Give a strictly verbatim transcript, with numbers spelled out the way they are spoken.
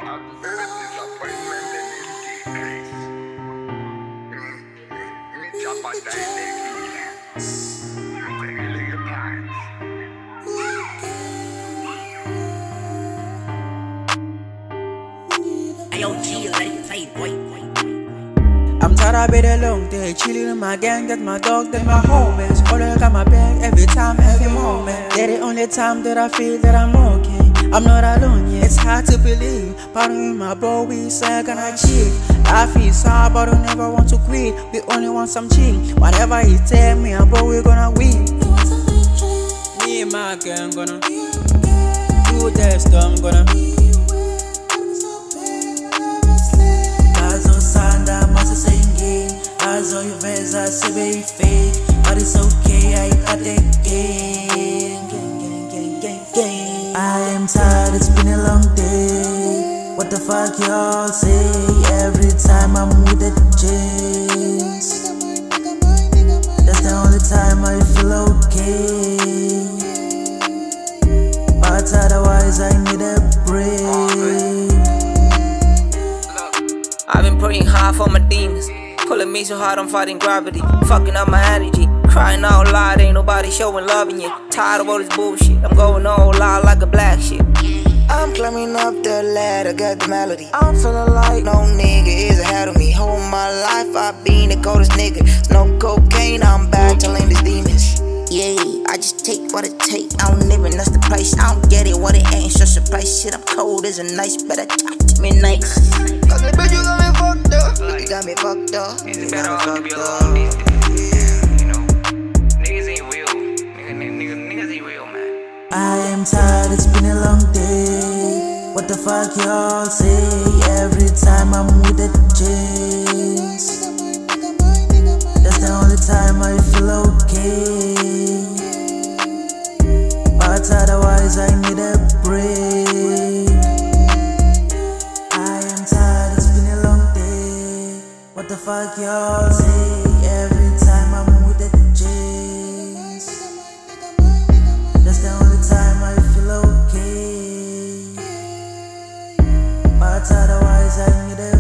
I'm tired of being alone, they chillin' in my gang, that's my dog, that's my homies. All I got my back every time, every moment. They're the only time that I feel that I'm okay. I'm not alone, yeah, it's hard to believe. Part of me, my bro, we say gonna achieve. I feel sad, but I never want to quit. We only want some chill. Whatever he tell me, bro, we're gonna win. Me and my gang gonna do that stuff, I'm gonna. So your friends are so very fake, but it's okay, I got the game. Gang, gang, gang, gang. I am tired, it's been a long day. What the fuck y'all say? Every time I'm with the jeans, that's the only time I feel okay. But otherwise I need a break. I've been praying hard for my demons, pulling me so hard I'm fighting gravity, fucking up my energy, crying out loud, ain't nobody showing love in you. Tired of all this bullshit, I'm going all loud like a black shit. I'm climbing up the ladder, got the melody. I'm feeling like no nigga is ahead of me. Whole my life I've been the coldest nigga. No cocaine, I'm battling these demons. Yeah, I just take what it take. I don't even know the price. I don't get it, what it ain't. Just a price. Shit, I'm cold as a nice. Better talk to me nice. Cause the bitch, you got me fucked up. You got me fucked up. It's better off to be alone these days. You know, niggas ain't real. Niggas, niggas, niggas ain't real, man. I am tired, it's been a long day. What the fuck y'all say? Every time I'm with the jeans, that's the only time I feel okay. But otherwise I need a break. I am tired, it's been a long day. What the fuck y'all say? Every time I'm with the jeans, that's the only time I feel okay. But otherwise I need a